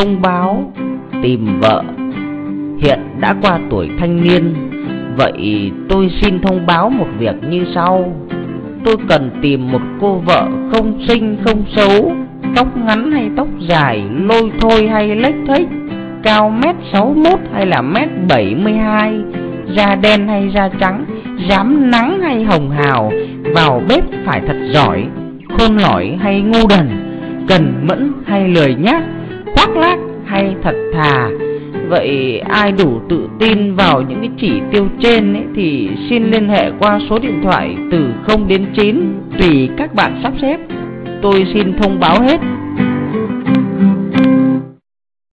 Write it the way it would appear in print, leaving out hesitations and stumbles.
thông báo tìm vợ. Hiện đã qua tuổi thanh niên, vậy tôi xin thông báo một việc như sau. Tôi cần tìm một cô vợ không xinh không xấu, tóc ngắn hay tóc dài, lôi thôi hay lếch thếch, cao 1m61 hay là 1m72, da đen hay da trắng, rám nắng hay hồng hào, vào bếp phải thật giỏi, khôn lỏi hay ngu đần, cần mẫn hay lười nhác, khoác lác hay thật thà. Vậy ai đủ tự tin vào những cái chỉ tiêu trên ấy, thì xin liên hệ qua số điện thoại từ 0 đến 9 tùy các bạn sắp xếp. Tôi xin thông báo hết.